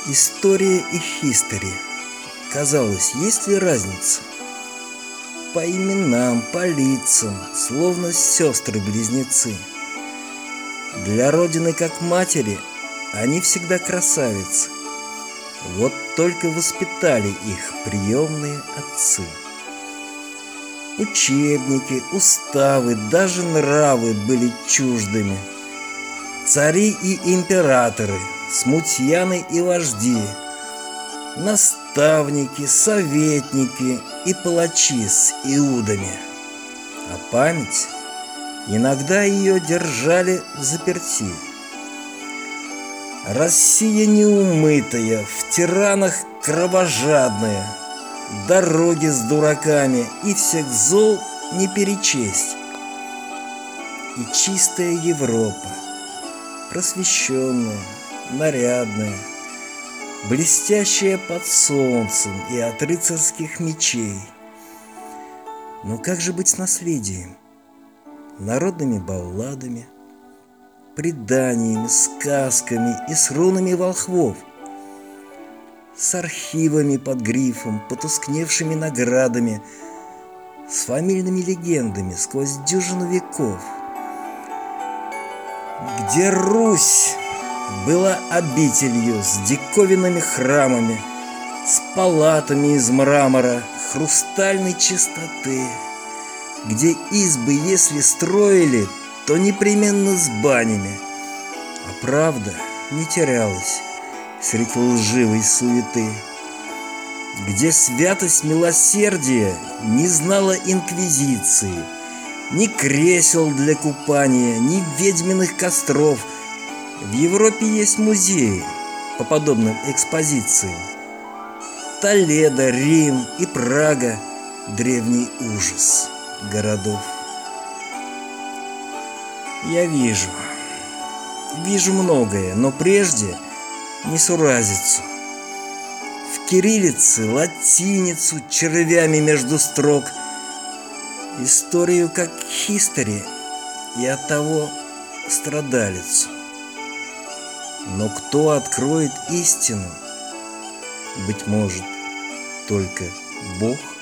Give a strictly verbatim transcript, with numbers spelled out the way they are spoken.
История и history. Казалось, есть ли разница? По именам, по лицам, словно сестры-близнецы. Для родины как матери они всегда красавицы. Вот только воспитали их приемные отцы. Учебники, уставы, даже нравы были чуждыми. Цари и императоры, смутьяны и вожди, наставники, советники и палачи с иудами. А память, иногда ее держали взаперти. Россия неумытая, в тиранах кровожадная, дороги с дураками и всех зол не перечесть. И чистая Европа, просвещенная, нарядная, блестящая под солнцем и от рыцарских мечей. Но как же быть с наследием? Народными балладами, преданиями, сказками и с рунами волхвов, с архивами под грифом, потускневшими наградами, с фамильными легендами сквозь дюжину веков. Где Русь была обителью с диковинными храмами, с палатами из мрамора, хрустальной чистоты, где избы, если строили, то непременно с банями, а правда не терялась среди лживой суеты, где святость милосердия не знала инквизиции, ни кресел для купания, ни ведьминых костров. В Европе есть музеи по подобным экспозициям. Толедо, Рим и Прага – древний ужас городов. Я вижу, вижу многое, но прежде несуразицу. В кириллице, латиницу червями между строк, историю как history и оттого страдалицу. Но кто откроет истину? Быть может, только Бог.